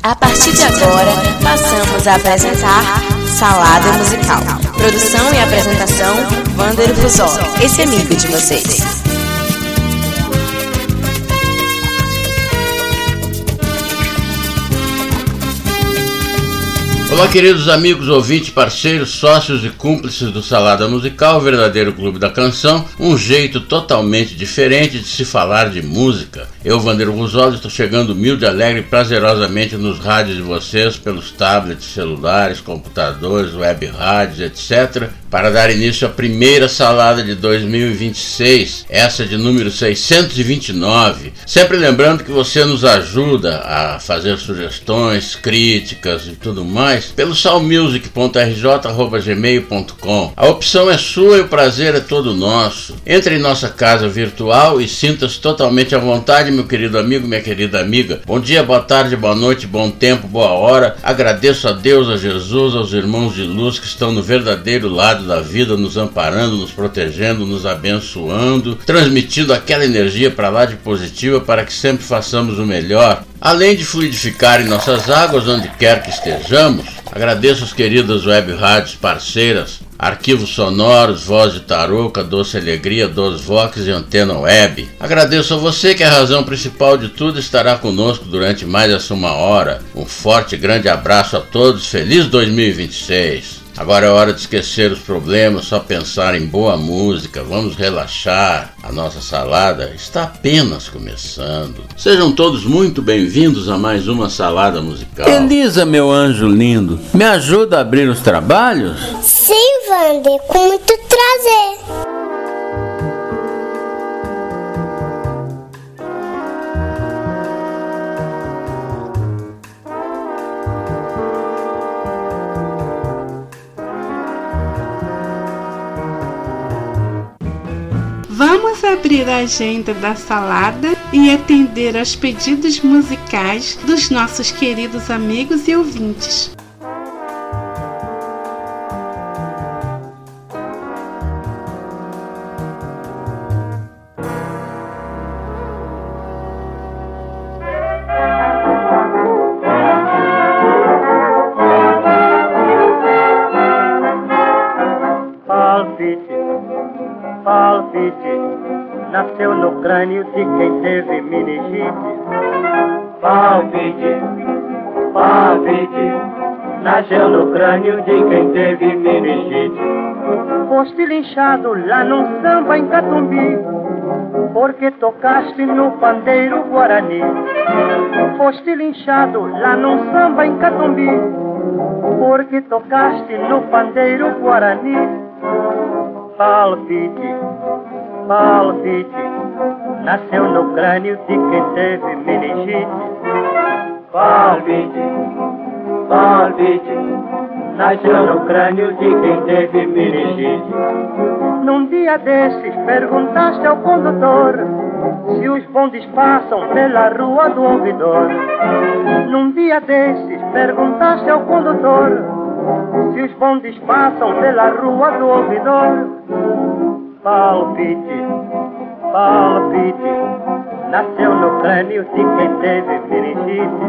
A partir de agora, passamos a apresentar Salada Musical. Produção e apresentação, Wander Fusó, esse amigo de vocês. Olá, queridos amigos, ouvintes, parceiros, sócios e cúmplices do Salada Musical, o verdadeiro clube da canção, um jeito totalmente diferente de se falar de música. Eu, Wander Fusó, estou chegando humilde, alegre e prazerosamente nos rádios de vocês, pelos tablets, celulares, computadores, web rádios, etc., para dar início à primeira salada de 2026, essa de número 629. Sempre lembrando que você nos ajuda a fazer sugestões, críticas e tudo mais pelo salmusic.rj@gmail.com. A opção é sua e o prazer é todo nosso. Entre em nossa casa virtual e sinta-se totalmente à vontade, meu querido amigo, minha querida amiga. Bom dia, boa tarde, boa noite, bom tempo, boa hora. Agradeço a Deus, a Jesus, aos irmãos de luz que estão no verdadeiro lado da vida, nos amparando, nos protegendo, nos abençoando, transmitindo aquela energia para lá de positiva para que sempre façamos o melhor. Além de fluidificarem nossas águas onde quer que estejamos, agradeço as queridas web rádios parceiras, Arquivos Sonoros, Voz de Tarouca, Doce Alegria, Dos Vox e Antena Web. Agradeço a você que a razão principal de tudo estará conosco durante mais essa uma hora. Um forte e grande abraço a todos, feliz 2026! Agora é hora de esquecer os problemas, só pensar em boa música, vamos relaxar. A nossa salada está apenas começando. Sejam todos muito bem-vindos a mais uma salada musical. Elisa, meu anjo lindo, me ajuda a abrir os trabalhos? Sim, Wander, com muito prazer. Vamos abrir a agenda da salada e atender aos pedidos musicais dos nossos queridos amigos e ouvintes. Nasceu no crânio de quem teve meningite. Palpite, palpite, nasceu no crânio de quem teve meningite. Foste linchado lá num samba em Catumbi, porque tocaste no pandeiro Guarani. Foste linchado lá num samba em Catumbi, porque tocaste no pandeiro Guarani. Palpite, palpite, nasceu no crânio de quem teve meningite. Palpite, palpite, nasceu no crânio de quem teve meningite. Num dia desses perguntaste ao condutor se os bondes passam pela rua do ouvidor. Num dia desses perguntaste ao condutor se os bondes passam pela rua do ouvidor. Palpite, palpite, nasceu no crânio de quem teve meningite.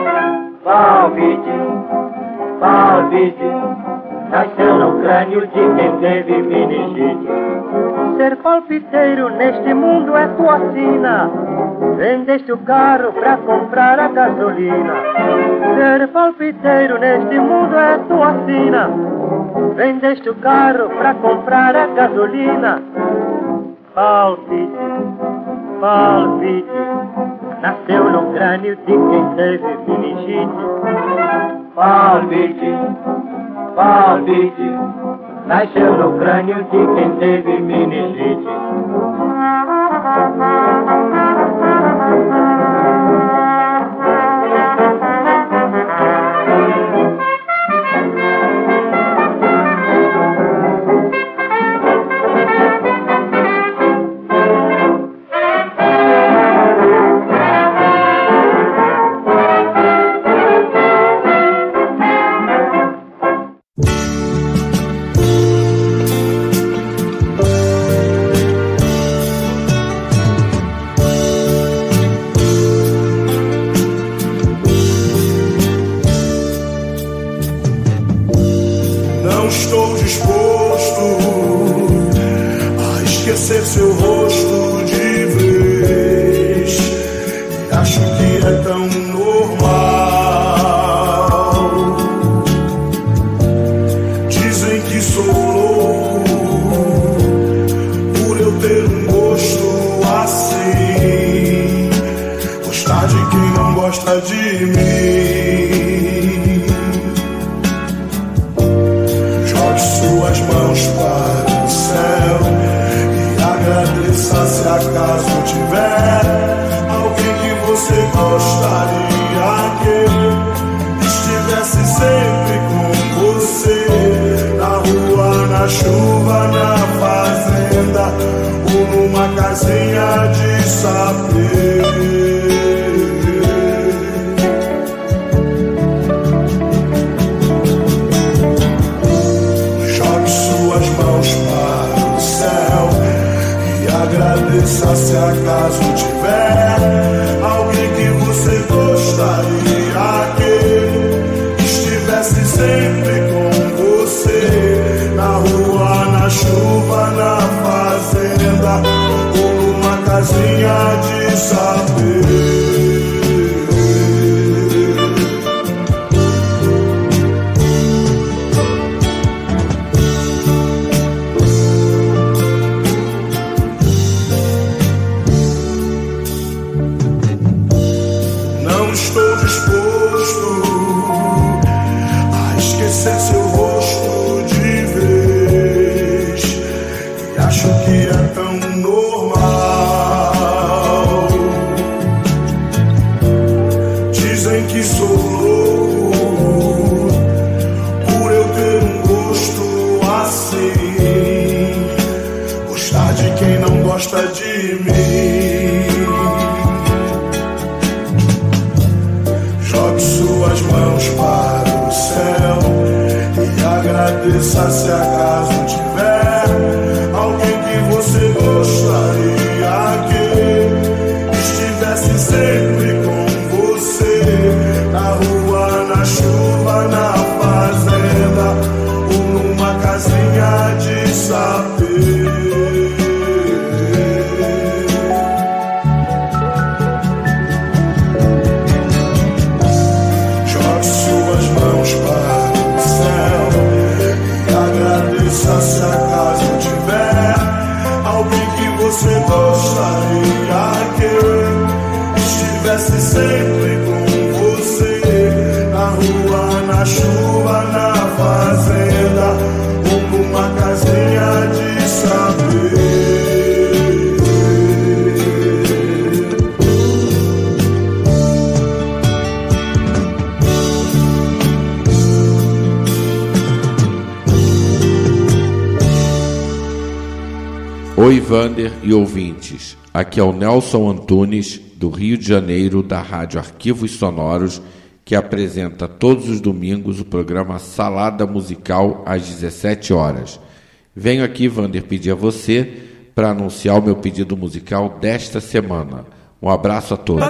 Palpite, palpite, nasceu no crânio de quem teve meningite. Ser palpiteiro neste mundo é tua sina, vendeste o carro pra comprar a gasolina. Ser palpiteiro neste mundo é tua sina, vendeste o carro pra comprar a gasolina. Palpite, palpite, nasceu no crânio de quem teve meningite. Palpite, palpite, nasceu no crânio de quem teve meningite. disposto a esquecer seu rosto de vez. E acho que é tão normal. Dizem que sou louco por eu ter um gosto assim. Gostar de quem não gosta de mim. Jogue suas mãos para o céu e agradeça se acaso tiver alguém que você gostaria que estivesse sempre com você, na rua, na chuva, na fazenda ou numa casinha de saber. Agradeça se acaso tiver alguém que você gostaria que estivesse sempre com você, na rua, na chuva, na fazenda ou numa casinha de saber. Estou disposto a esquecer seu rosto de vez. E acho que é tão normal. Dizem que sou louco por eu ter um gosto assim. Gostar de quem não gosta de mim. Jogue suas mãos para o céu e agradeça se acaso tiver alguém que você gostaria que estivesse sempre com você, na rua, na chuva, na fazenda ou numa casinha de saber. Se acaso tiver alguém que você gostaria que estivesse sempre com você, na rua, na chuva, na fazenda ou numa casinha de saber. Oi, Vander e ouvintes. Aqui é o Nelson Antunes, do Rio de Janeiro, da Rádio Arquivos Sonoros, que apresenta todos os domingos o programa Salada Musical às 17 horas. Venho aqui, Vander, pedir a você para anunciar o meu pedido musical desta semana. Um abraço a todos.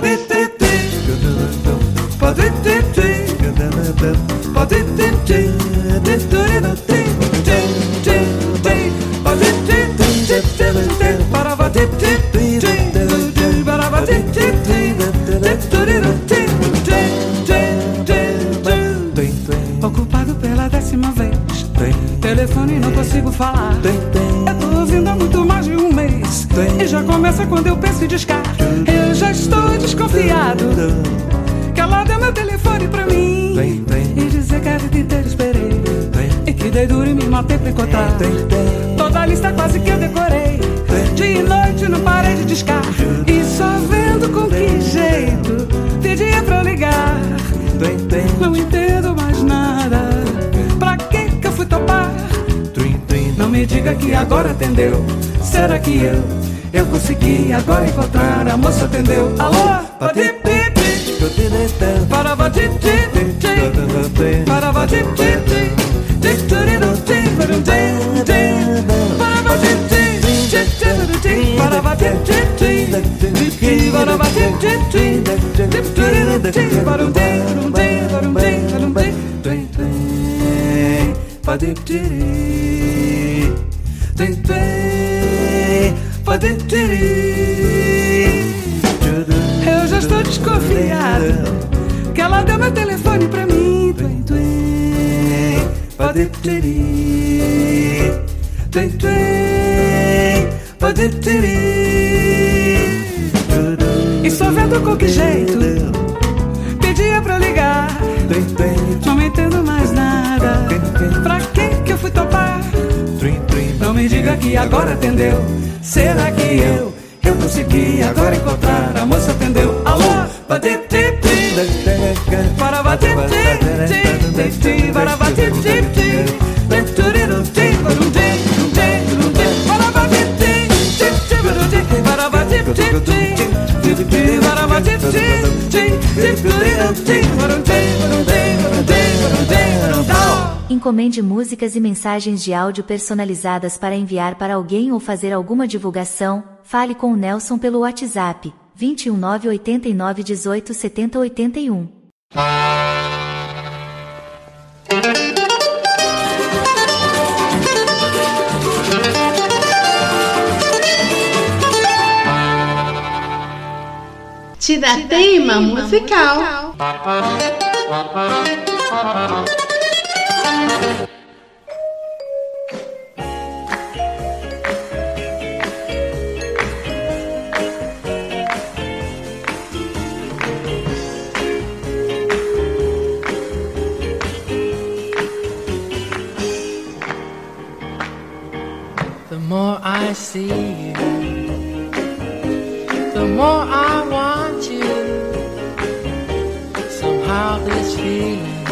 Ocupado pela 10ª vez, telefone não consigo falar. Eu tô ouvindo há muito mais de um mês e já começa quando eu penso em descarga. Eu já estou desconfiado que ela deu meu telefone pra mim e dizer que a vida inteira esperei e que dei duro e me matei pra encontrar. Toda a lista quase que eu decorei, dia e noite não parei de descarga. E só vendo com que jeito pedia pra eu ligar. Não entendo mais nada, pra que eu fui topar? Não me diga que agora atendeu. Será que eu consegui agora encontrar? A moça atendeu. Alô? Para Eu já estou desconfiada que ela deu meu telefone pra mim. E só vendo com que jeito pedia pra ligar, não me entendo mais nada. Pra que eu fui topar? Não me diga que agora atendeu. Será que eu consegui agora encontrar? A moça atendeu. Alô? Para bater, para bater, Encomende músicas e mensagens de áudio personalizadas para enviar para alguém ou fazer alguma divulgação. Fale com o Nelson pelo WhatsApp 21989 18 70 81. Tiratema musical. The more I see you, the more I want you. Somehow this feeling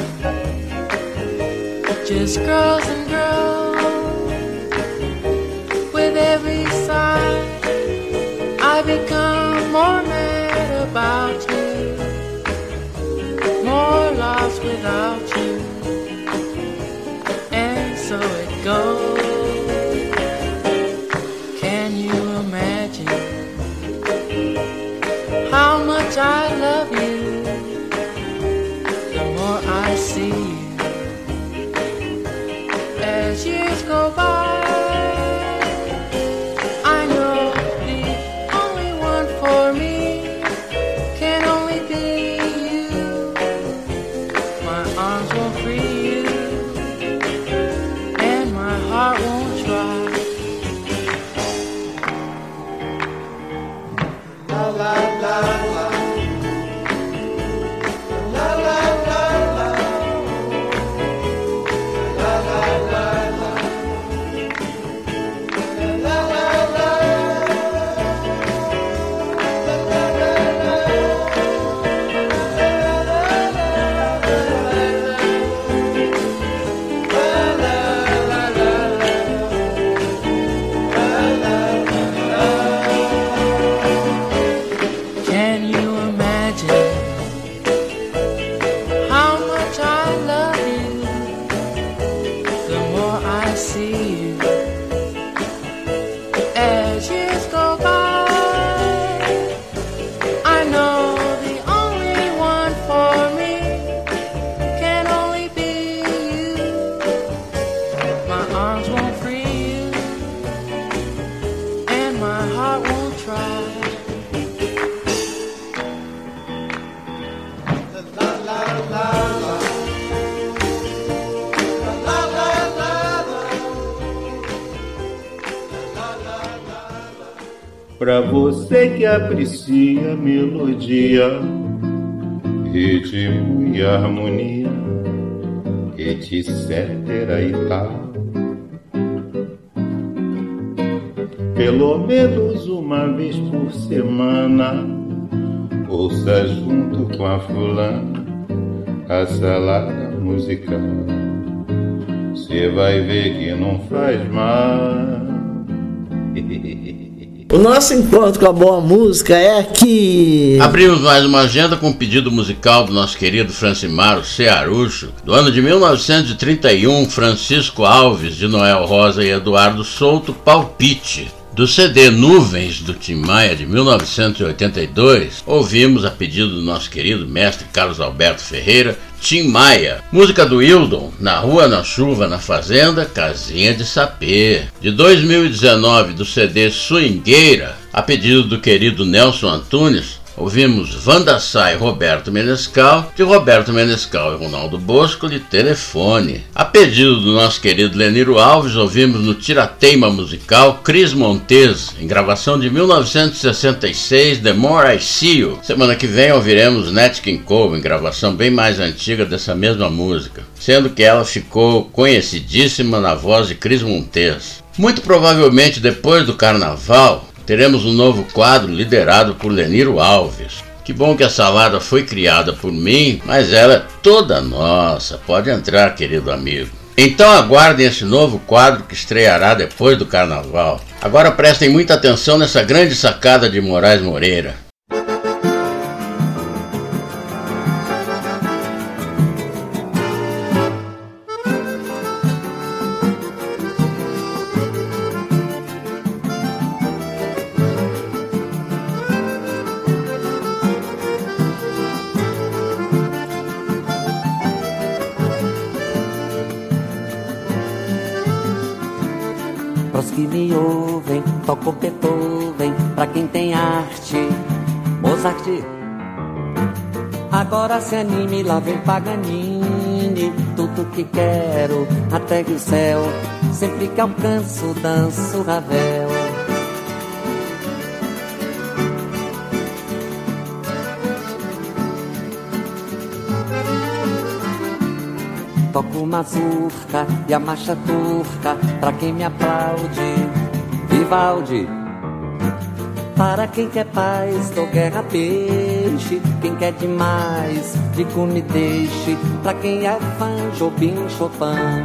just grows and grows. With every sigh, I become more mad about you, more lost without you. And so it goes. How much I love you, the more I see you. As years go by, I know the only one for me can only be you. My arms won't free you, and my heart won't try. La la la la, la la la la, la la la la, la la la Pra você que aprecia melodia, ritmo e harmonia, etc e tal. Pelo menos uma vez por semana, ouça junto com a fulana a salada musical. Cê vai ver que não faz mal. O nosso encontro com a boa música é aqui. Abrimos mais uma agenda com um pedido musical do nosso querido Francimaro Cearucho, do ano de 1931, Francisco Alves, de Noel Rosa e Eduardo Souto, Palpite. Do CD Nuvens, do Tim Maia, de 1982, ouvimos, a pedido do nosso querido mestre Carlos Alberto Ferreira, Tim Maia. Música do Hildon, Na Rua, na Chuva, na Fazenda, Casinha de Sapê. De 2019, do CD Swingueira, a pedido do querido Nelson Antunes, ouvimos Wanda Sá e Roberto Menescal, de Roberto Menescal e Ronaldo Bosco, de Telefone. A pedido do nosso querido Leniro Alves, ouvimos no Tirateima Musical Cris Montes, em gravação de 1966, The More I See You. Semana que vem ouviremos Nat King Cole, em gravação bem mais antiga dessa mesma música, sendo que ela ficou conhecidíssima na voz de Cris Montes. Muito provavelmente depois do Carnaval, teremos um novo quadro liderado por Leniro Alves. Que bom que a salada foi criada por mim, mas ela é toda nossa. Pode entrar, querido amigo. Então aguardem esse novo quadro que estreará depois do Carnaval. Agora prestem muita atenção nessa grande sacada de Moraes Moreira. Pros que me ouvem, toco Beethoven, pra quem tem arte, Mozart. Agora se anime, lá vem Paganini, tudo que quero, até que o céu, sempre que alcanço, danço Ravel. Toco mazurca e a marcha turca, pra quem me aplaude, Vivaldi. Para quem quer paz, dou guerra peixe. Quem quer demais, digo me deixe. Pra quem é fã, Jobim, Chopin.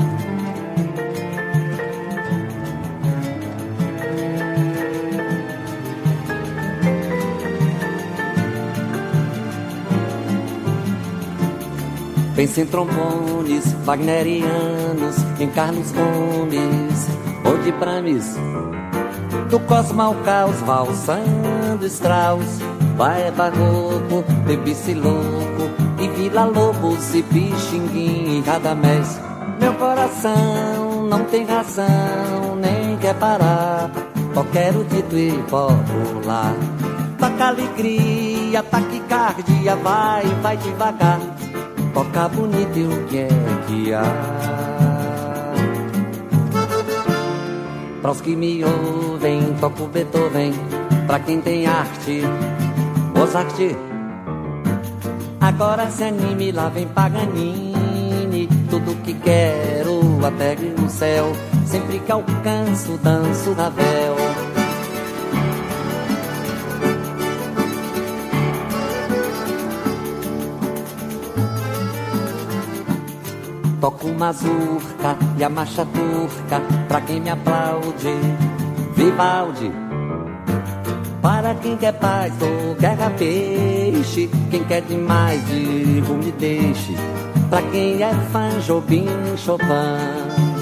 Pensa em trombones wagnerianos, em Carlos Gomes ou de Prames, do Cosmo ao Caos, valsando Strauss, vai barroco, Debussy louco, e Vila Lobos e Pixinguinha em Radamés. Meu coração não tem razão, nem quer parar, só quero dito e popular. Toca alegria, taquicardia, vai devagar. Toca bonito e o que é que há? Pros que me ouvem, toco Beethoven, pra quem tem arte, Mozart. Agora se anime, lá vem Paganini, tudo que quero, até no céu, sempre que alcanço, danço Ravel. Toco mazurca e a marcha turca, pra quem me aplaude, Vivaldi. Para quem quer paz, dou guerra peixe. Quem quer demais, digo me deixe. Pra quem é fã, Jobim, Chopin.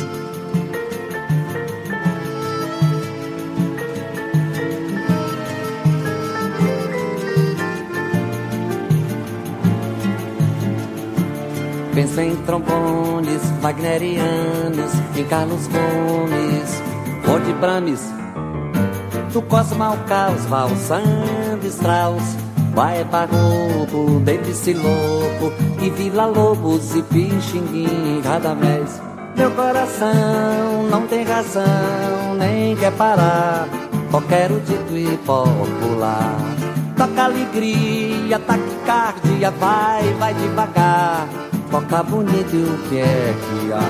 Penso em trombones wagnerianos, em Carlos Gomes, ou de Prames, do Cosmo ao Caos, valsando Strauss, vai barroco, Debussy louco, e Vila Lobos e Pixinguinha em Radamés. Meu coração não tem razão, nem quer parar, só quero dito e popular. Toca alegria, taquicardia, vai devagar. Toca bonito e o que é que há?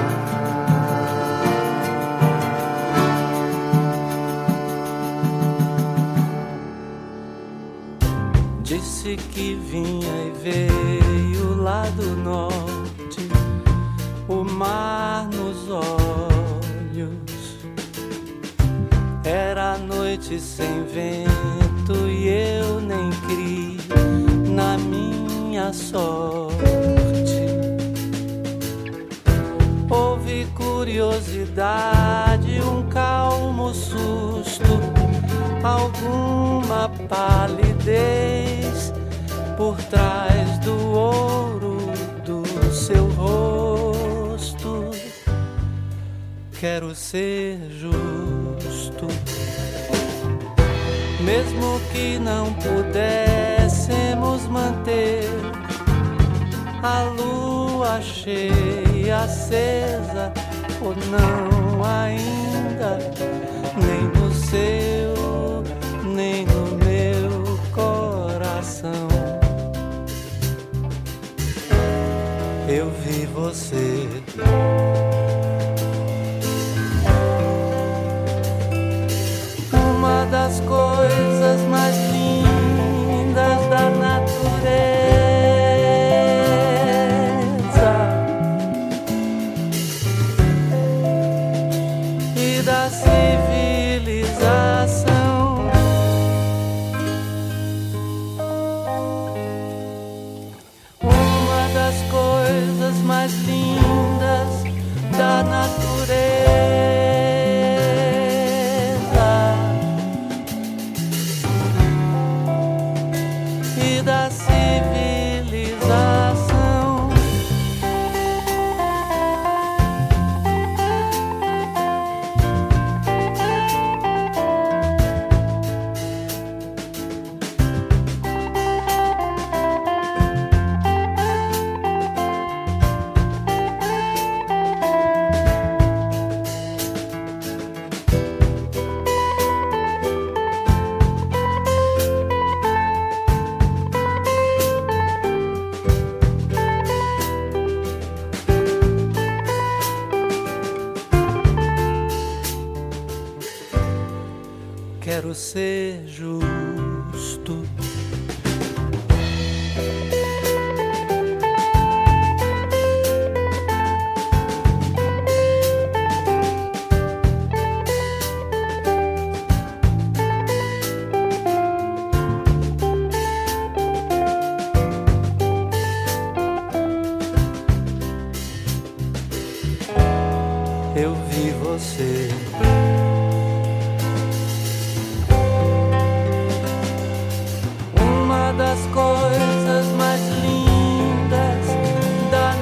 Disse que vinha e veio lá do norte, o mar nos olhos. Era noite sem vento e eu nem criei na minha sorte. Houve curiosidade, um calmo susto alguma palidez por trás do ouro do seu rosto. Quero ser justo, mesmo que não pudéssemos manter a lua cheia acesa, ou não ainda, nem no seu, nem no meu coração. Eu vi você. Uma das coisas mais lindas da natureza e da civilização. Uma das coisas mais lindas da natureza e da civilização. Quero ser justo. Eu vi você. Uma das coisas mais lindas da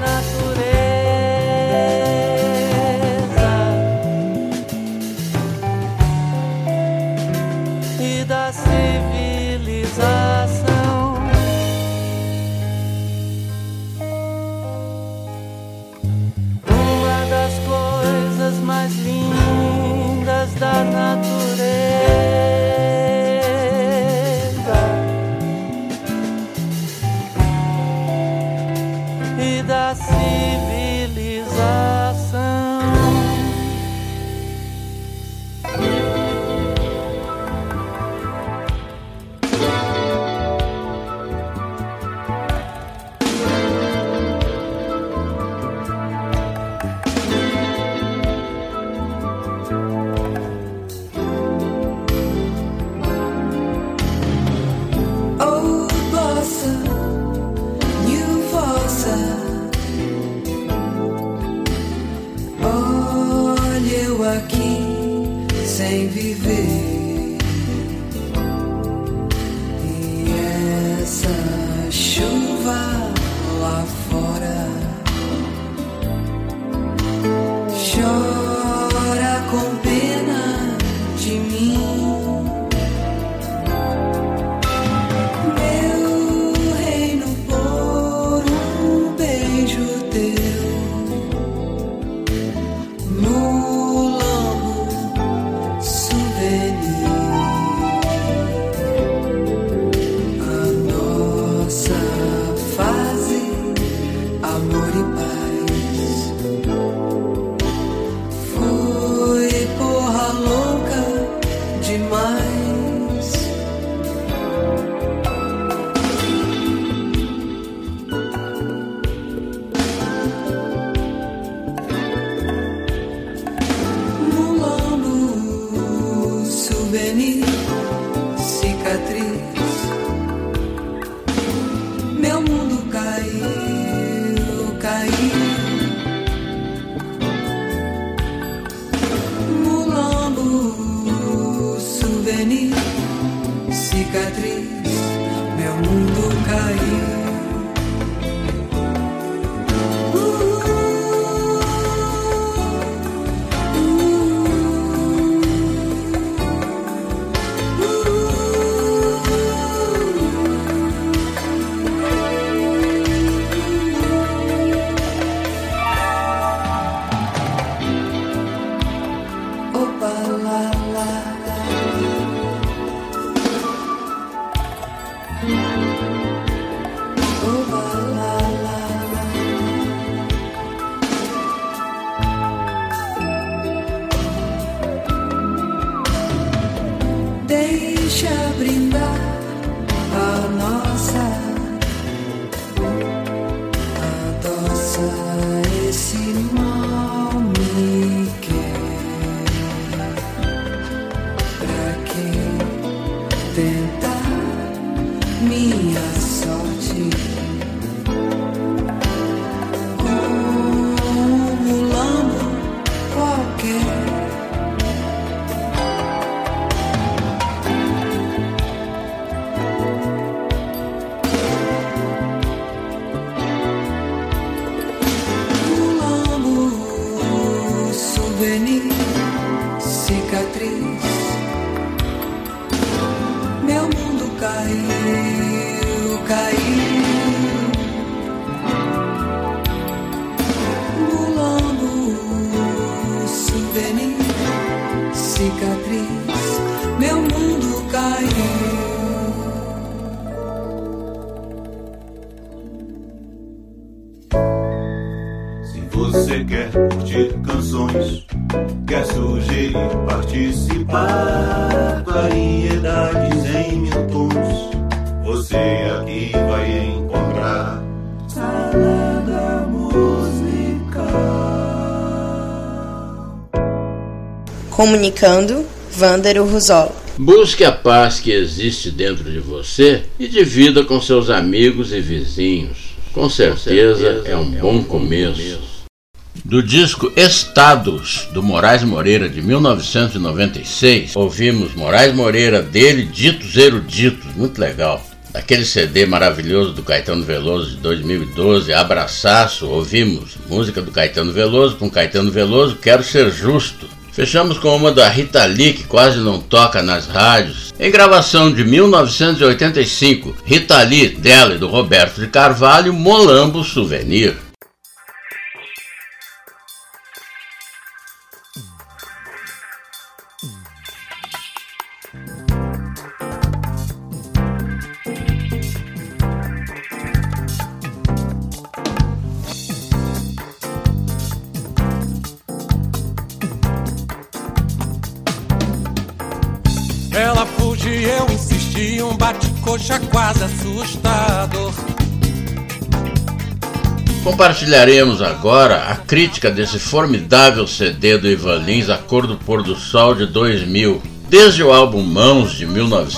natureza e da civilização. Uma das coisas mais lindas da natureza e da civilização. Oh, bossa, new fossa. Olha eu aqui sem viver, e essa chuva lá fora chora com pena de mim. Meu reino por um beijo teu, mulambo souvenir. A nossa fase, amor e paz, foi porra louca demais. Mulambo, souvenir, cicatriz. Meu mundo caiu, caiu. Mulambo, souvenir, Você quer curtir canções, quer sugerir, participar, variedades em 1000 tons. Você aqui vai encontrar Salada Musical. Comunicando, Vândero Ruzola. Busque a paz que existe dentro de você e divida com seus amigos e vizinhos. Com certeza é um bom começo. Do disco Estados, do Moraes Moreira, de 1996, ouvimos Moraes Moreira, dele, Ditos Eruditos, muito legal. Daquele CD maravilhoso do Caetano Veloso de 2012, Abraçaço, ouvimos música do Caetano Veloso com Caetano Veloso, Quero Ser Justo. Fechamos com uma da Rita Lee, que quase não toca nas rádios, em gravação de 1985, Rita Lee, dela e do Roberto de Carvalho, Molambo Souvenir. Ela fugiu, eu insisti, um bate-coxa quase assustador. Compartilharemos agora a crítica desse formidável CD do Ivan Lins, A Cor do Pôr do Sol, de 2000. Desde o álbum Mãos, de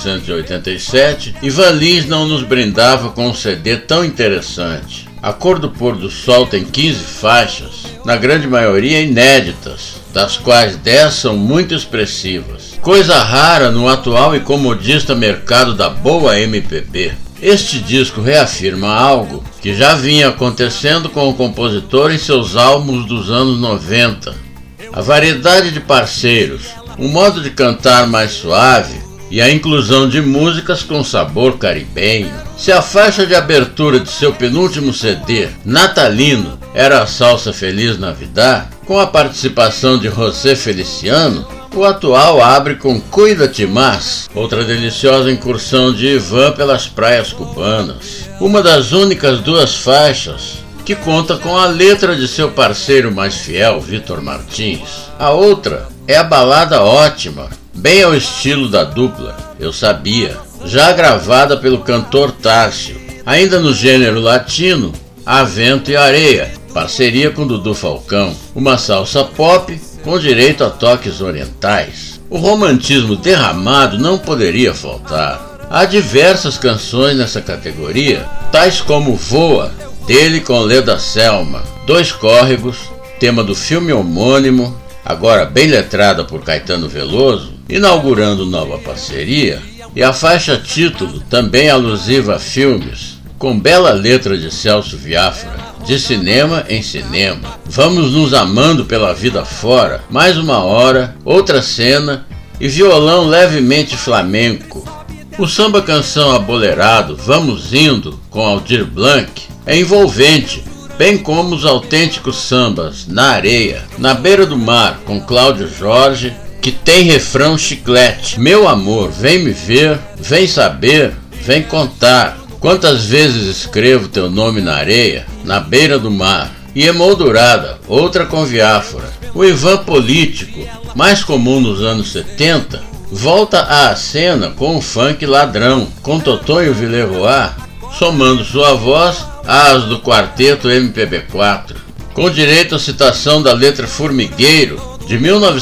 1987, Ivan Lins não nos brindava com um CD tão interessante. A Cor do Pôr do Sol tem 15 faixas, na grande maioria inéditas, das quais 10 são muito expressivas. Coisa rara no atual e comodista mercado da boa MPB. Este disco reafirma algo que já vinha acontecendo com o compositor em seus álbuns dos anos 90. A variedade de parceiros, um modo de cantar mais suave e a inclusão de músicas com sabor caribenho. Se a faixa de abertura de seu penúltimo CD, natalino, era a Salsa Feliz Navidad, com a participação de José Feliciano, o atual abre com Cuida-te Más, outra deliciosa incursão de Ivan pelas praias cubanas. Uma das únicas 2 faixas que conta com a letra de seu parceiro mais fiel, Vitor Martins. A outra é a balada ótima, bem ao estilo da dupla, Eu Sabia, já gravada pelo cantor Tárcio. Ainda no gênero latino, A Vento e Areia, parceria com Dudu Falcão, uma salsa pop com direito a toques orientais. O romantismo derramado não poderia faltar. Há diversas canções nessa categoria, tais como Voa, dele com Leda Selma, Dois Córregos, tema do filme homônimo, agora bem letrada por Caetano Veloso, inaugurando nova parceria, e a faixa título, também alusiva a filmes, com bela letra de Celso Viafra, De Cinema em Cinema. Vamos nos amando pela vida fora, mais uma hora, outra cena e violão levemente flamenco. O samba-canção abolerado Vamos Indo, com Aldir Blanc, é envolvente, bem como os autênticos sambas Na Areia, Na Beira do Mar, com Cláudio Jorge, que tem refrão chiclete. Meu amor, vem me ver, vem saber, vem contar. Quantas vezes escrevo teu nome na areia, na beira do mar. E Emoldurada, outra com Viáfora. O Ivan político, mais comum nos anos 70, volta à cena com o funk ladrão, com Totonho Villeroy, somando sua voz às do quarteto MPB4, com direito à citação da letra Formigueiro, de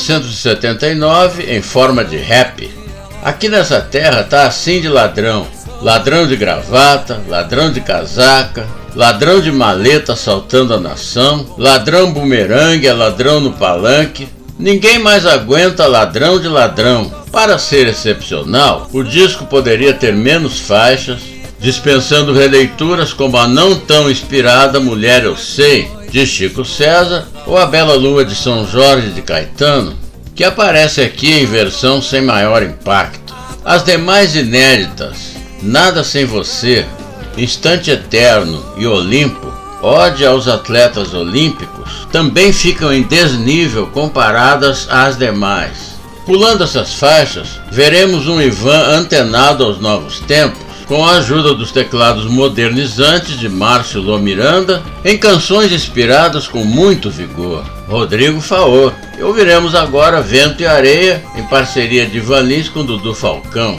1979, em forma de rap. Aqui nessa terra tá assim de ladrão. Ladrão de gravata, ladrão de casaca, ladrão de maleta assaltando a nação, ladrão bumerangue, é ladrão no palanque. Ninguém mais aguenta ladrão de ladrão. Para ser excepcional, o disco poderia ter menos faixas, dispensando releituras como a não tão inspirada Mulher Eu Sei, de Chico César, ou A Bela Lua de São Jorge, de Caetano, que aparece aqui em versão sem maior impacto. As demais inéditas, Nada Sem Você, Instante Eterno e Olimpo, ode aos atletas olímpicos, também ficam em desnível comparadas às demais. Pulando essas faixas, veremos um Ivan antenado aos novos tempos, com a ajuda dos teclados modernizantes de Márcio Lô Miranda, em canções inspiradas com muito vigor. Rodrigo Faor. E ouviremos agora Vento e Areia, em parceria de Ivan Lins com Dudu Falcão.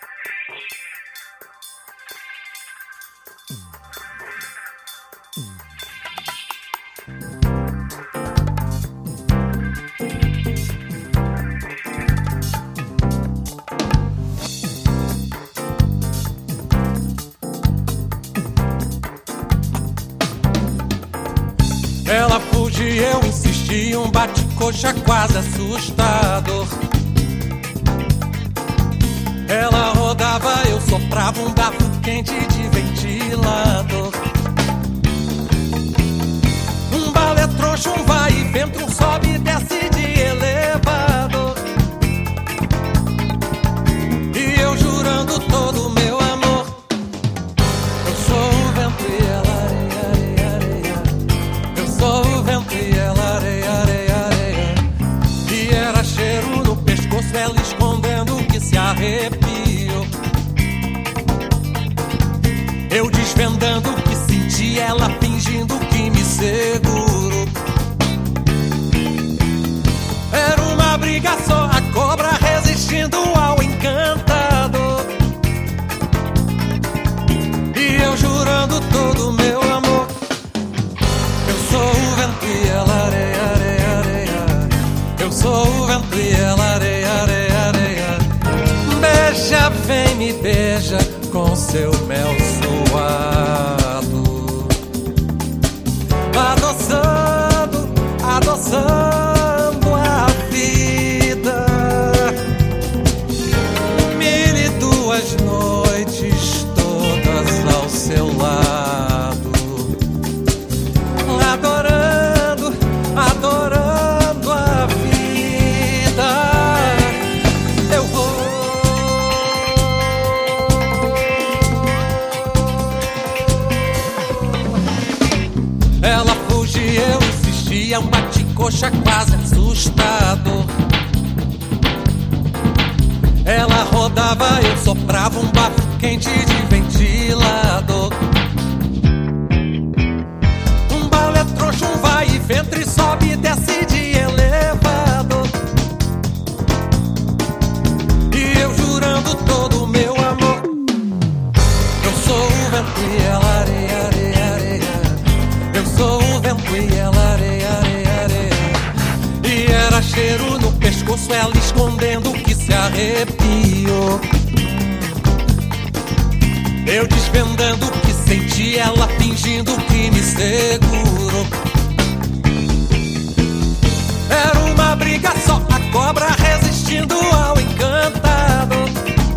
Ela fugia, eu insisti, um bate-coxa quase assustador. Ela rodava, eu soprava um bafo quente de ventilador. Um balé troncho, um vai e vento, um sobe e desce de elevador. E eu jurando todo o meu amor. Eu sou o vento e ela areia, areia, areia. Eu sou o vento e ela areia, areia, areia. E era cheiro no pescoço, ela escondendo que se arrepiou. Eu desvendando o que senti, ela fingindo que me segurou. Era uma briga só, a cobra resistindo ao encantador. E eu jurando todo o meu amor. Eu sou o vento e ela areia, areia, areia. Eu sou o vento e ela areia, areia, areia. Beija, vem me beija com seu mel suado. Adoçando, adoçando a vida. 1002 noites todas ao seu lado. Adorando, adorando a vida. Eu vou. Ela fugia, eu insistia, um bate-coxa quase assustador. Ela rodava, eu soprava um bafo quente de ventilador. Um balé troncho, um vai e ventre, sobe e desce de elevador. E eu jurando todo o meu amor. Eu sou o vento e ela areia, areia, areia. Eu sou o vento e ela areia, areia, areia. E era cheiro no pescoço, ela escondendo que se arrepiou. Eu desvendando o que senti, ela fingindo que me segurou. Era uma briga só, a cobra resistindo ao encantador.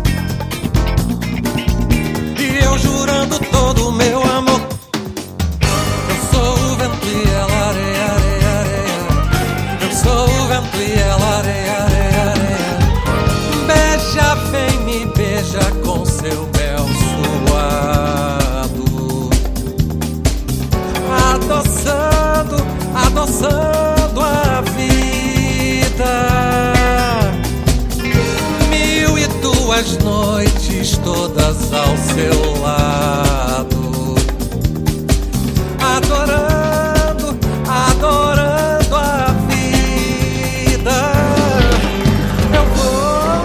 E eu jurando todo o meu amor. Eu sou o vento e ela areia, areia, areia. Eu sou o vento e ela areia, areia, areia. Beija, vem me beija com seu mel suado. Adoçando, adoçando a vida. 1002 noites todas ao seu lado. Adorando, adorando a vida. Eu vou.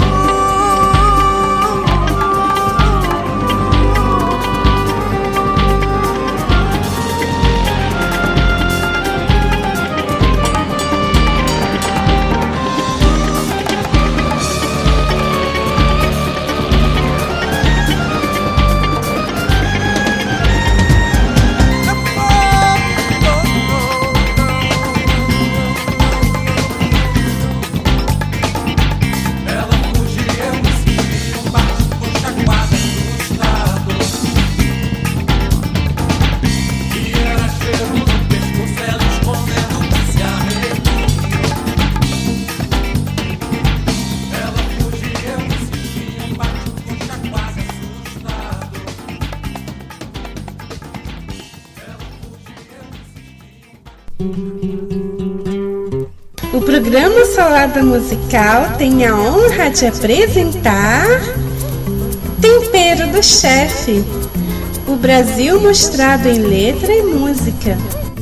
O programa Salada Musical tem a honra de apresentar Tempero do Chefe. O Brasil mostrado em letra e música.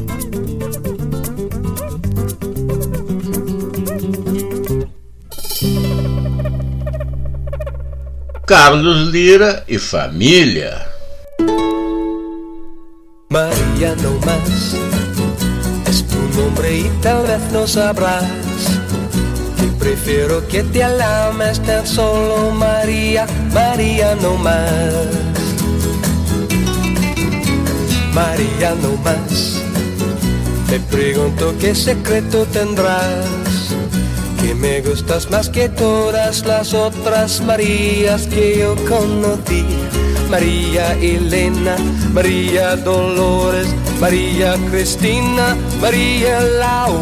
Carlos Lira y familia. María no más es tu nombre y tal vez no sabrás que prefiero que te alames tan solo María, María no más. María no más. Me pregunto qué secreto tendrás, que me gustas más que todas las otras Marías que yo conocí. María Elena, María Dolores, María Cristina, María Lau.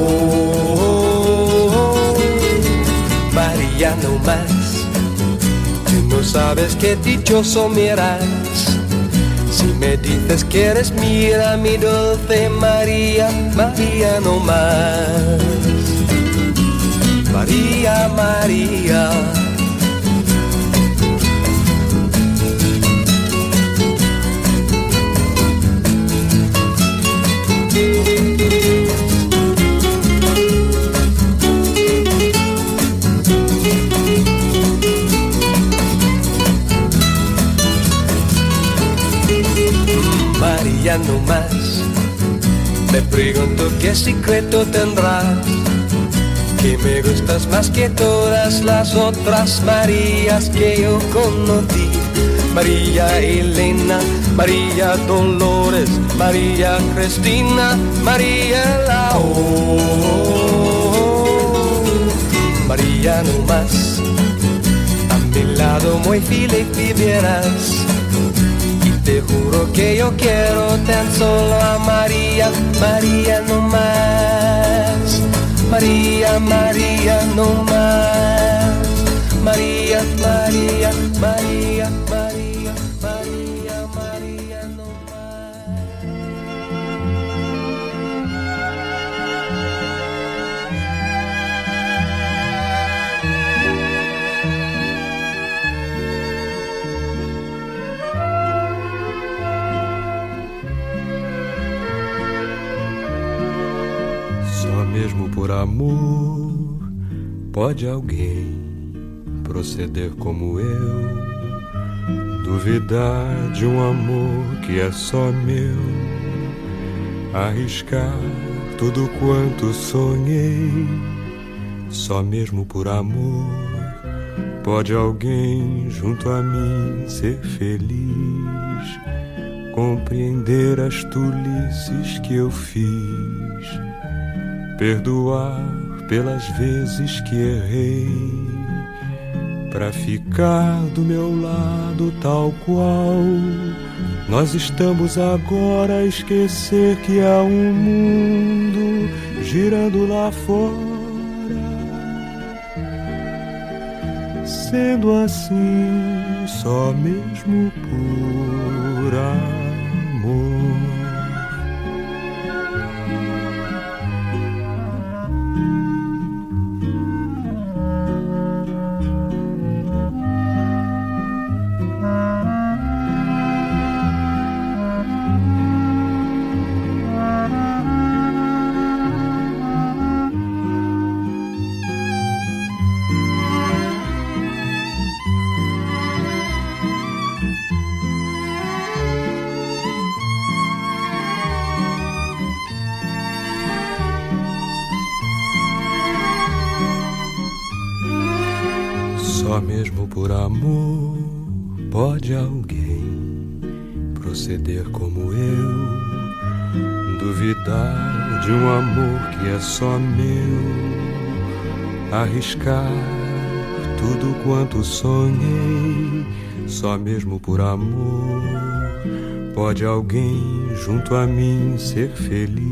María no más. Tú no sabes qué dichoso me harás si me dices que eres mía, mi dulce María, María no más. María, María. María no más. Me pregunto qué secreto tendrás, que me gustas más que todas las otras Marías que yo conocí. María Elena, María Dolores, María Cristina, María Lau. María no más. A mi lado muy feliz vivirás. Te juro que yo quiero tan solo a María, María no más. María, María no más. María, María, María, María, María, María no mesmo por amor, pode alguém proceder como eu, duvidar de um amor que é só meu, arriscar tudo quanto sonhei, só mesmo por amor, pode alguém junto a mim ser feliz, compreender as tolices que eu fiz, perdoar pelas vezes que errei, pra ficar do meu lado tal qual nós estamos agora a esquecer que há um mundo girando lá fora. Sendo assim, só mesmo por amor. Só mesmo por amor pode alguém proceder como eu, duvidar de um amor que é só meu, arriscar tudo quanto sonhei. Só mesmo por amor pode alguém junto a mim ser feliz,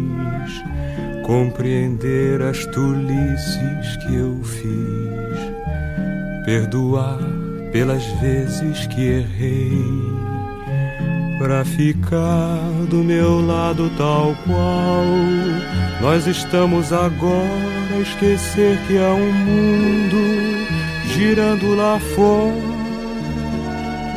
compreender as tolices que eu fiz, perdoar pelas vezes que errei, pra ficar do meu lado tal qual nós estamos agora a esquecer que há um mundo girando lá fora.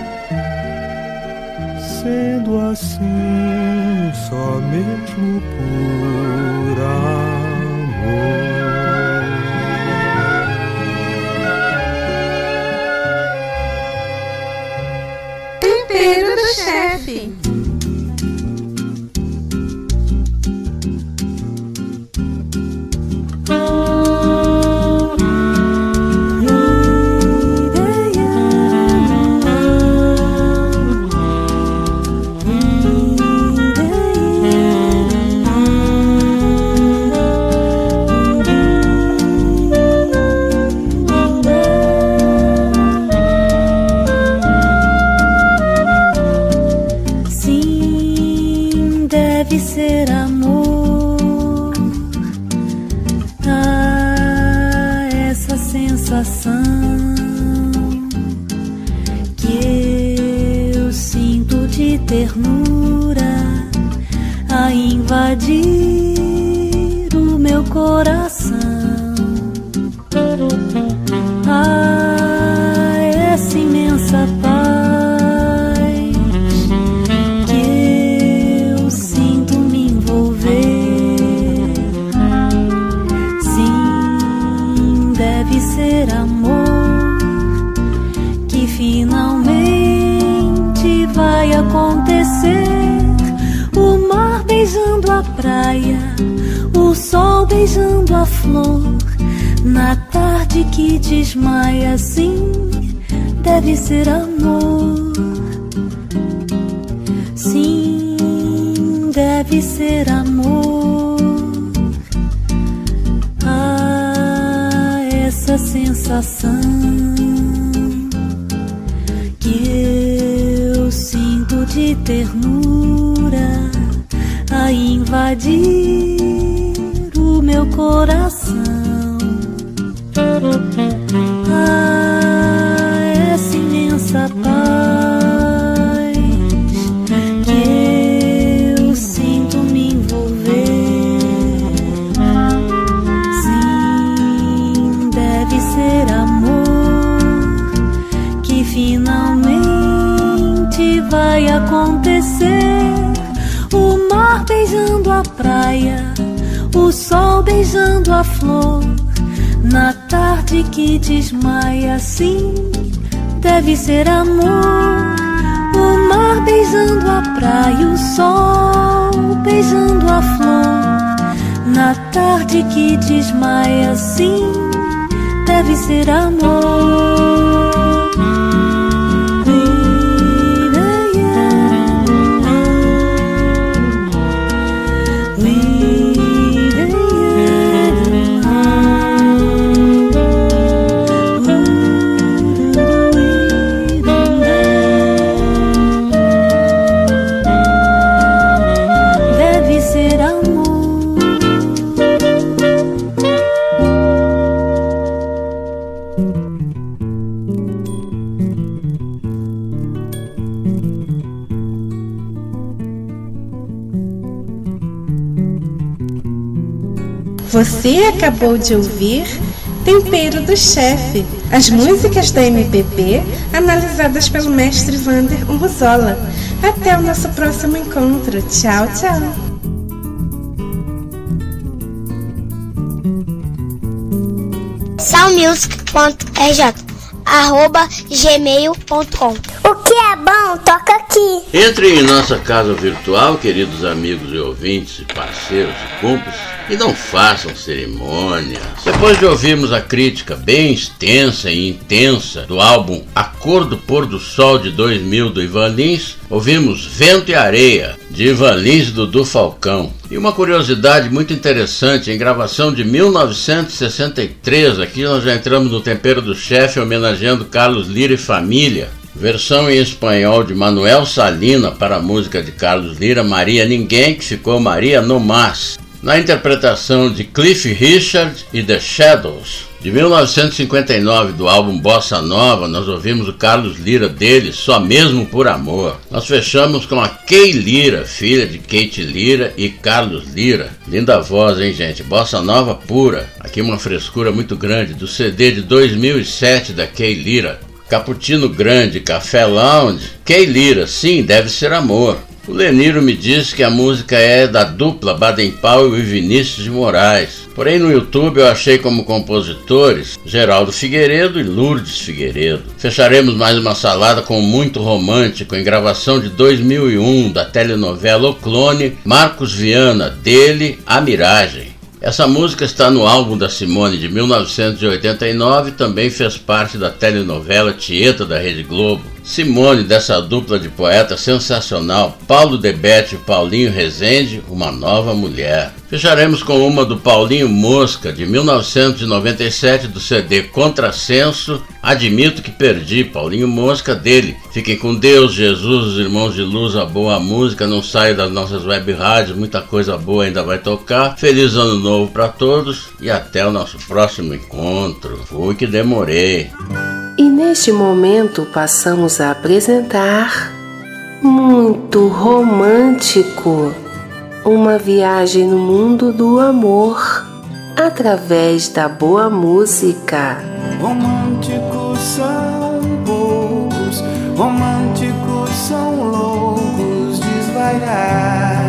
sendo assim, só mesmo por amor. Tempero do chefe. Ser amor, essa sensação que eu sinto de ternura a invadir o meu coração. Essa imensa paz ser amor que finalmente vai acontecer. O mar beijando a praia, o sol beijando a flor, na tarde que desmaia, sim, deve ser amor. Sim, deve ser amor. Essa sensação que eu sinto de ternura a invadir o meu coração. Essa imensa paz que eu sinto me envolver. Ser amor que finalmente vai acontecer. O mar beijando a praia, o sol beijando a flor, na tarde que desmaia, sim, deve ser amor. O mar beijando a praia, o sol beijando a flor, na tarde que desmaia, sim, deve ser amor. Deve ser amor. Você acabou de ouvir Tempero do Chefe, as músicas da MPB analisadas pelo mestre Vander Urruzola. Até o nosso próximo encontro. Tchau, tchau. salmusic.rj@gmail.com. O que é bom, toca aqui. Entre em nossa casa virtual, queridos amigos e ouvintes, e parceiros e cúmplices, e não façam cerimônias. Depois de ouvirmos a crítica bem extensa e intensa do álbum A Cor do Pôr do Sol de 2000 do Ivan Lins, ouvimos Vento e Areia de Ivan Lins e Dudu Falcão. E uma curiosidade muito interessante, em gravação de 1963, aqui nós já entramos no Tempero do Chefe homenageando Carlos Lyra e Família. Versão em espanhol de Manuel Salina para a música de Carlos Lyra, Maria Ninguém, que ficou Maria No Mas. Na interpretação de Cliff Richard e The Shadows, de 1959, do álbum Bossa Nova, nós ouvimos o Carlos Lyra dele, Só Mesmo Por Amor. Nós fechamos com a Kay Lyra, filha de Kate Lyra e Carlos Lyra. Linda voz, hein, gente? Bossa Nova pura. Aqui uma frescura muito grande, do CD de 2007 da Kay Lyra. Cappuccino Grande, Café Lounge, Kay Lira, sim, deve ser amor. O Leniro me disse que a música é da dupla Baden Powell e Vinícius de Moraes. Porém no YouTube eu achei como compositores Geraldo Figueiredo e Lourdes Figueiredo. Fecharemos mais uma salada com Muito Romântico, em gravação de 2001 da telenovela O Clone, Marcos Viana, dele A Miragem. Essa música está no álbum da Simone de 1989 e também fez parte da telenovela Tieta da Rede Globo. Simone, dessa dupla de poetas sensacional, Paulo Debete e Paulinho Rezende, Uma Nova Mulher. Fecharemos com uma do Paulinho Mosca, de 1997, do CD Contrassenso, Admito que Perdi, Paulinho Mosca, dele. Fiquem com Deus, Jesus, os irmãos de luz, a boa música, não saia das nossas web rádios, muita coisa boa ainda vai tocar. Feliz Ano Novo para todos e até o nosso próximo encontro. Fui que demorei. E neste momento passamos a apresentar Muito Romântico, uma viagem no mundo do amor através da boa música. Românticos são poucos, românticos são loucos, desvairados.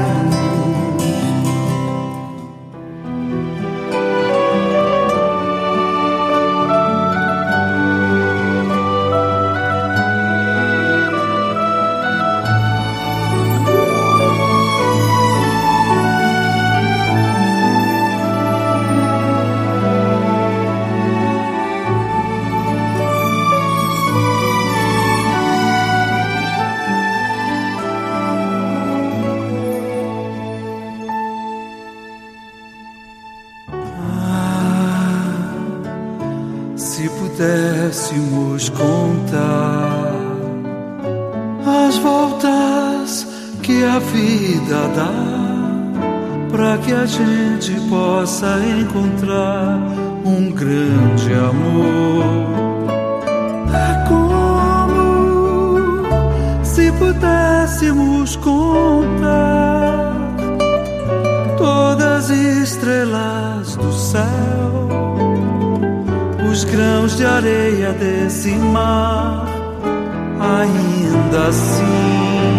Pudéssemos contar as voltas que a vida dá, para que a gente possa encontrar um grande amor. É como se pudéssemos contar todas as estrelas do céu, os grãos de areia desse mar. Ainda assim,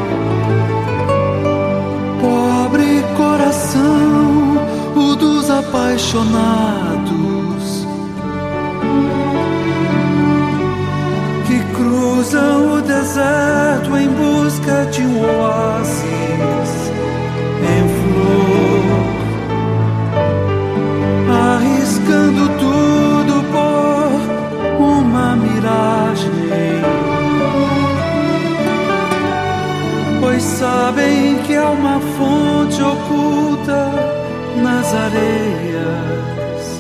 pobre coração, o dos apaixonados, que cruzam o deserto em busca de um oásis em flor, arriscando tudo por uma miragem, pois sabem que há uma fonte oculta nas areias.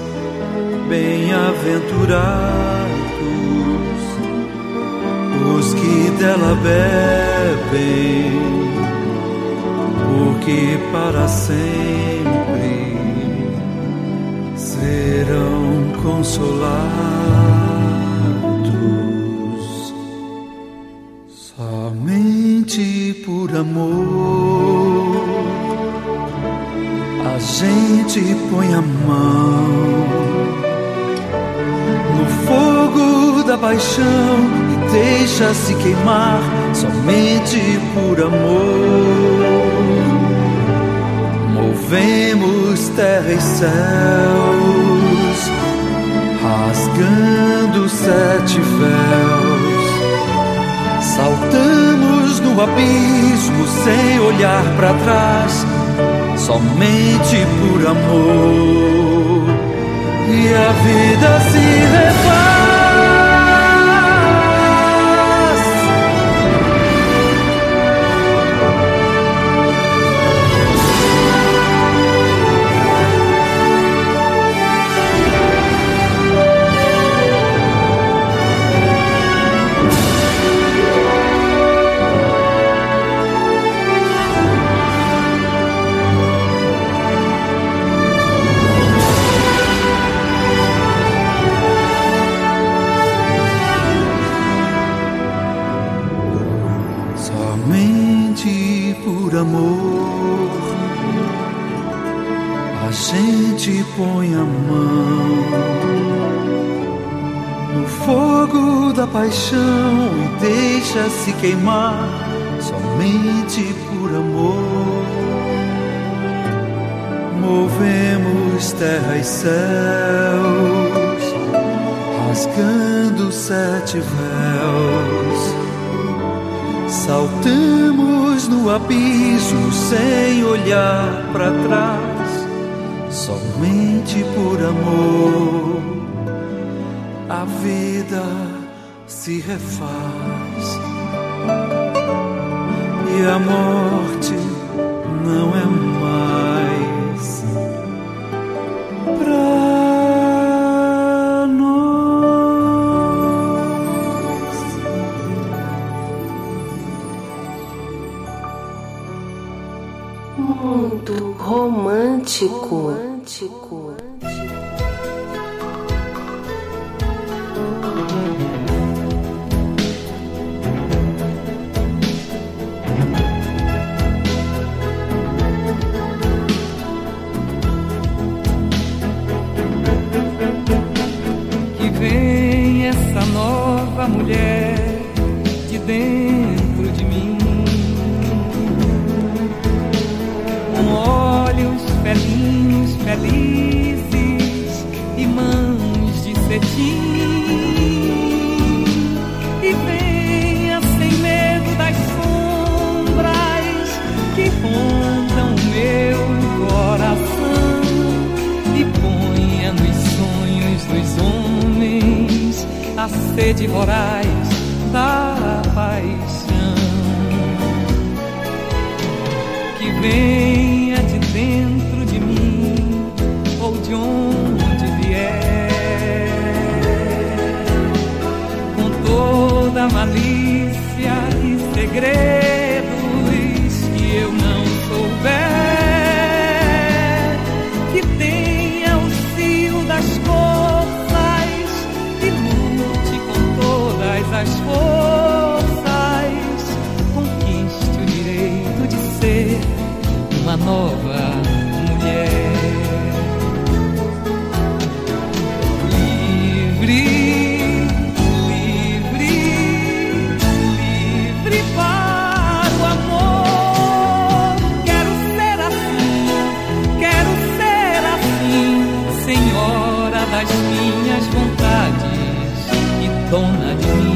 Bem-aventurados os que dela bebem, porque para sempre serão consolados. Somente por amor a gente põe a mão no fogo da paixão e deixa-se queimar. Somente por amor movemos terra e céus, rasgando 7 véus, saltamos no abismo sem olhar para trás. Somente por amor, e a vida se refaz. Amor, a gente põe a mão no no fogo da paixão e deixa-se queimar somente por amor. Movemos terra e céus, rasgando 7 véus. Saltamos no abismo sem olhar para trás, somente por amor. A vida se refaz e a morte não é mais pra nós. Mundo romântico. Que vem essa nova mulher de dentro de mim, com olhos felinhos felizes e mãos de cetim, e venha sem medo das sombras que rondam o meu coração, e ponha nos sonhos dos homens a sede voraz da paixão. Que venha de dentro de mim ou de onde vier, com toda a malícia e segredos que eu não souber, que tenha o cio das forças e lute com todas as forças, conquiste o direito de ser uma nova mulher. Livre, livre, livre para o amor. Quero ser assim, senhora das minhas vontades e dona de mim.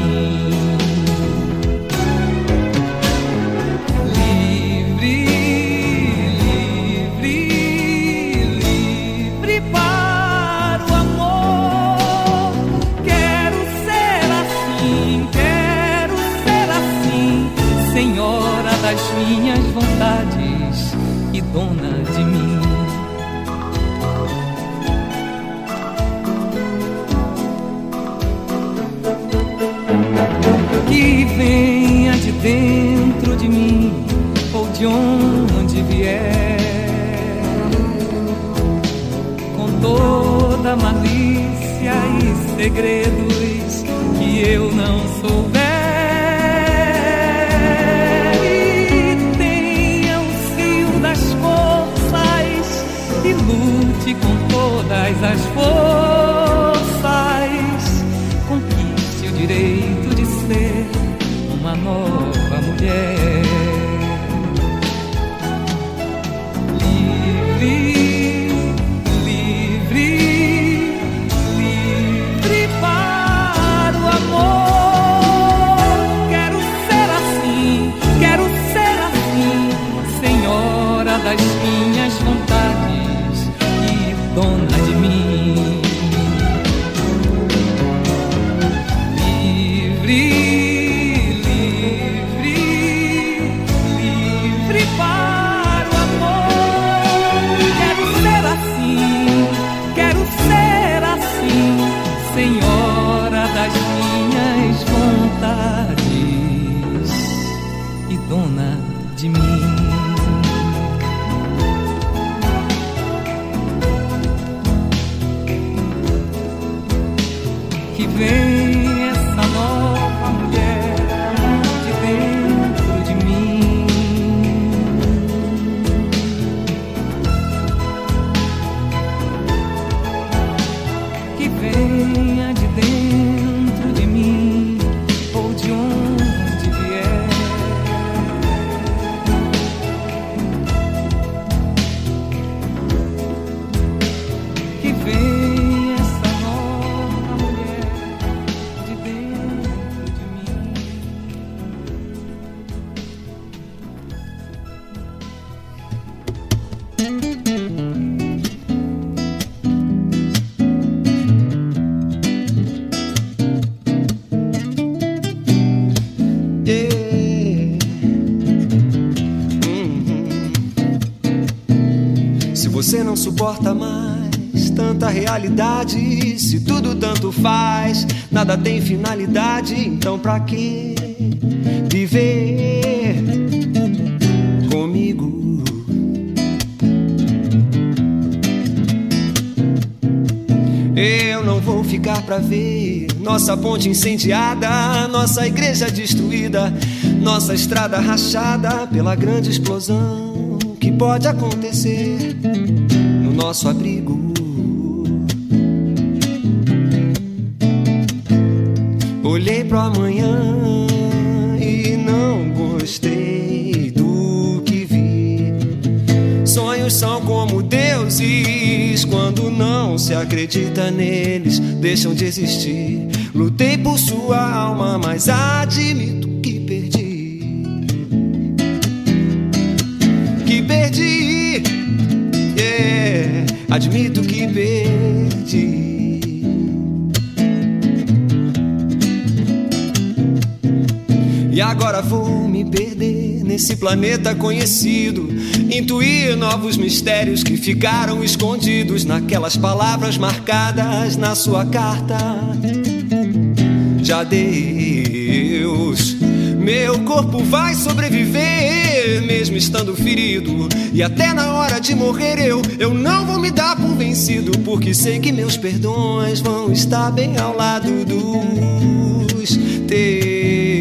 Das minhas vontades e dona de mim. Que venha de dentro de mim ou de onde vier, com toda malícia e segredos que eu não souber, e lute com todas as forças, conquiste o direito de ser uma nova mulher. Livre, livre, livre para o amor. Quero ser assim, senhora das minhas vontades e dona de mim. Livre, Você não suporta mais tanta realidade. Se tudo tanto faz, nada tem finalidade. Então pra que viver comigo? Eu não vou ficar pra ver nossa ponte incendiada, nossa igreja destruída, nossa estrada rachada pela grande explosão que pode acontecer no nosso abrigo. Olhei pro amanhã e não gostei do que vi. Sonhos são como deuses, quando não se acredita neles, deixam de existir. Lutei por sua alma, mas admito que perdi. Que perdi, yeah, admito que perdi. E agora vou me perder nesse planeta conhecido, intuir novos mistérios que ficaram escondidos naquelas palavras marcadas na sua carta de adeus. Meu corpo vai sobreviver, mesmo estando ferido, e até na hora de morrer eu não vou me dar por vencido, porque sei que meus perdões vão estar bem ao lado dos teus.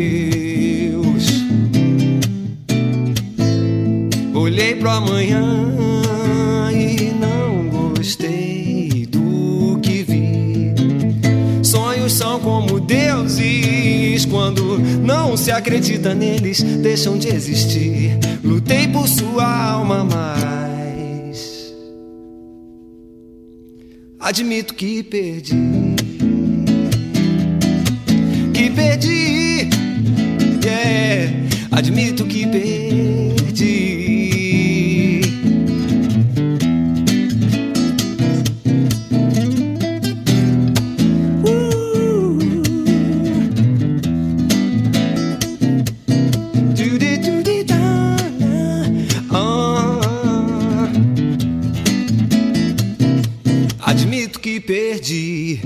Olhei pro amanhã e não gostei do que vi. Sonhos são como deuses, quando não se acredita neles, deixam de existir. Lutei por sua alma, mas admito que perdi. Que perdi, yeah, admito que perdi. Admito que perdi.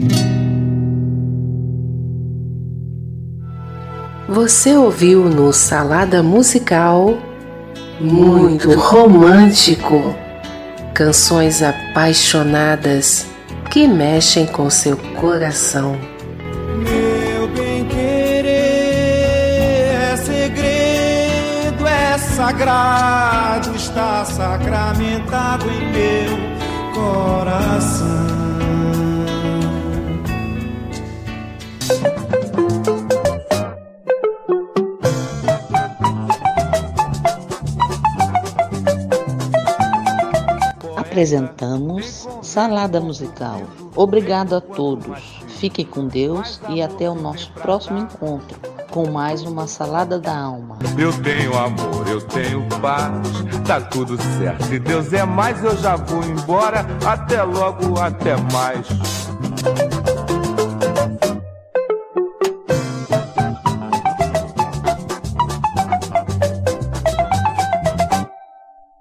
Você ouviu no Salada Musical Muito Romântico, canções apaixonadas que mexem com seu coração. Meu bem-querer é segredo, é sagrado, está sacramentado em meu coração. Apresentamos Salada Musical. Obrigado a todos. Fiquem com Deus e até o nosso próximo encontro com mais uma Salada da Alma. Eu tenho amor, eu tenho paz, tá tudo certo. Se Deus é mais, eu já vou embora. Até logo, até mais.